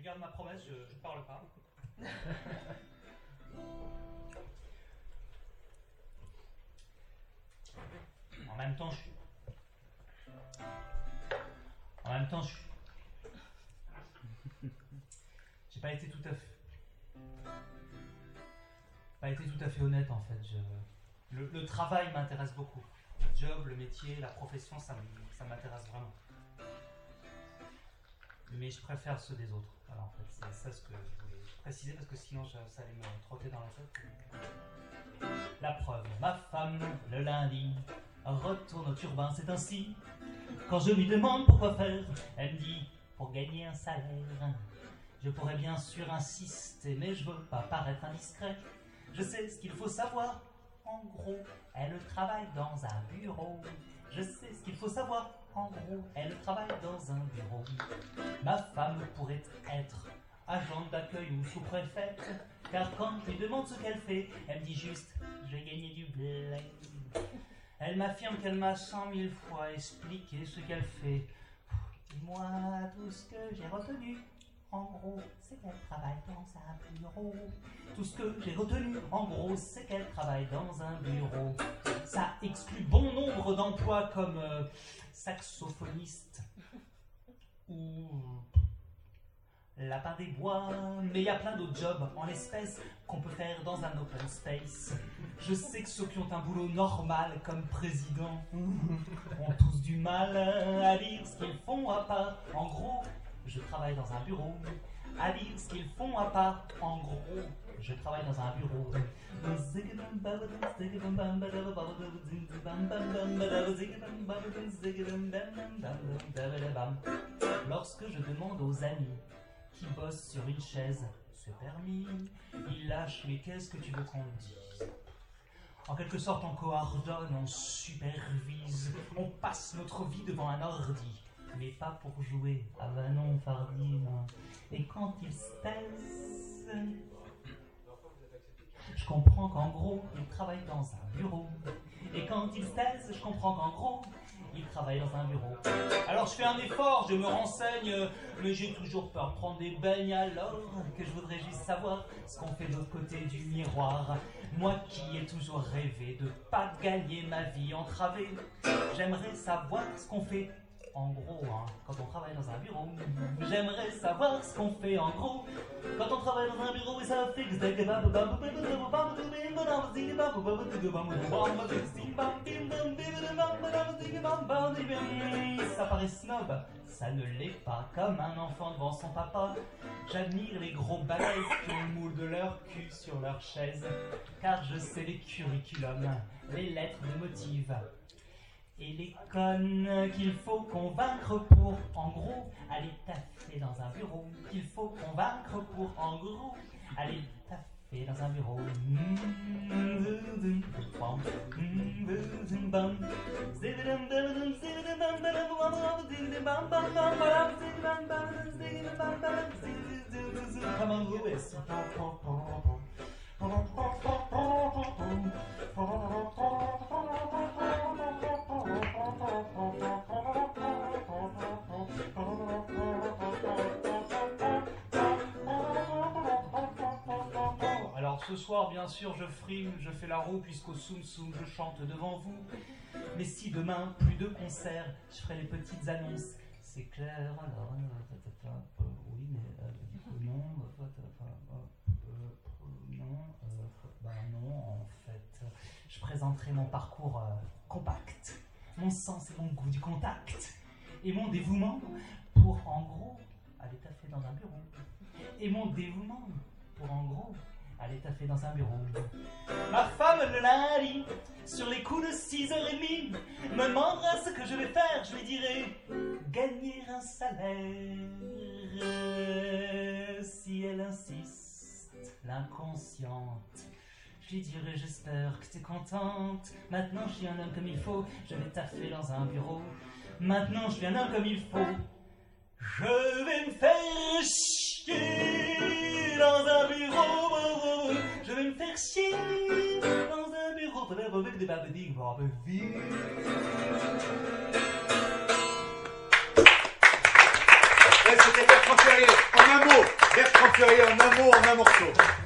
garde ma promesse, je ne parle pas. En même temps, j'ai pas été tout à fait honnête en fait. Le travail m'intéresse beaucoup. Le job, le métier, la profession, ça m'intéresse vraiment. Mais je préfère ceux des autres. Voilà, en fait, c'est ça ce que je voulais préciser parce que sinon ça allait me trotter dans la tête. La preuve, ma femme, le lundi, retourne au turbin, c'est ainsi. Quand je lui demande pourquoi faire, elle me dit pour gagner un salaire. Je pourrais bien sûr insister, mais je veux pas paraître indiscret. Je sais ce qu'il faut savoir. En gros, elle travaille dans un bureau. Je sais ce qu'il faut savoir. En gros, elle travaille dans un bureau. Ma femme pourrait être agente d'accueil ou sous-préfète, car quand je lui demande ce qu'elle fait, elle me dit juste « je vais gagner du blé ». Elle m'affirme qu'elle m'a 100 000 fois expliqué ce qu'elle fait. Et moi, tout ce que j'ai retenu, en gros, c'est qu'elle travaille dans un bureau. Tout ce que j'ai retenu, en gros, c'est qu'elle travaille dans un bureau. Ça exclut bon nombre d'emplois comme saxophoniste ou lapin des bois, mais il y a plein d'autres jobs en espèces qu'on peut faire dans un open space. Je sais que ceux qui ont un boulot normal comme président ont tous du mal à dire ce qu'ils font à part. En gros, je travaille dans un bureau. À dire ce qu'ils font à part. En gros, je travaille dans un bureau. Lorsque je demande aux amis qui bossent sur une chaise, c'est permis, ils lâchent, mais qu'est-ce que tu veux qu'on dise? En quelque sorte, on coordonne, on supervise, on passe notre vie devant un ordi, mais pas pour jouer. Ah ben non, Fardine. Et quand ils se taisent, je comprends qu'en gros, ils travaillent dans un bureau. Et quand ils se taisent, je comprends qu'en gros, ils travaillent dans un bureau. Alors je fais un effort, je me renseigne, mais j'ai toujours peur de prendre des beignes alors que je voudrais juste savoir ce qu'on fait de l'autre côté du miroir. Moi qui ai toujours rêvé de pas gagner ma vie entravée, j'aimerais savoir ce qu'on fait en gros, quand on travaille dans un bureau. J'aimerais savoir ce qu'on fait en gros quand on travaille dans un bureau et ça fait que ça paraît snob, ça ne l'est pas, comme un enfant devant son papa. J'admire les gros balèzes qui ont le moule de leur cul sur leur chaise, car je sais les curriculums, les lettres de motifs et les connes qu'il faut convaincre pour, en gros, aller taffer dans un bureau. Qu'il faut convaincre pour, en gros, aller taffer dans un bureau. Come on, Lewis. Alors ce soir, bien sûr, je frime, je fais la roue puisqu'au Soum Soum, je chante devant vous. Mais si demain, plus de concerts, je ferai les petites annonces. C'est clair, alors, oui, mais non, non, en fait, je présenterai mon parcours compact, mon sens et mon goût du contact, et mon dévouement pour, en gros, aller taffer dans un bureau. Et mon dévouement pour, en gros, aller taffer dans un bureau. Ma femme, le lundi, sur les coups de 6h30, me demandera ce que je vais faire. Je lui dirai gagner un salaire. Si elle insiste, l'inconsciente, je lui dirai j'espère que t'es contente. Maintenant je suis un homme comme il faut, je vais taffer dans un bureau. Maintenant je suis un homme comme il faut, je vais me faire chier dans un bureau. Je vais me faire chier dans un bureau avec des babadiques. C'était Bertrand Perrier, en un mot. Franck Ferrier en un mot, en un morceau.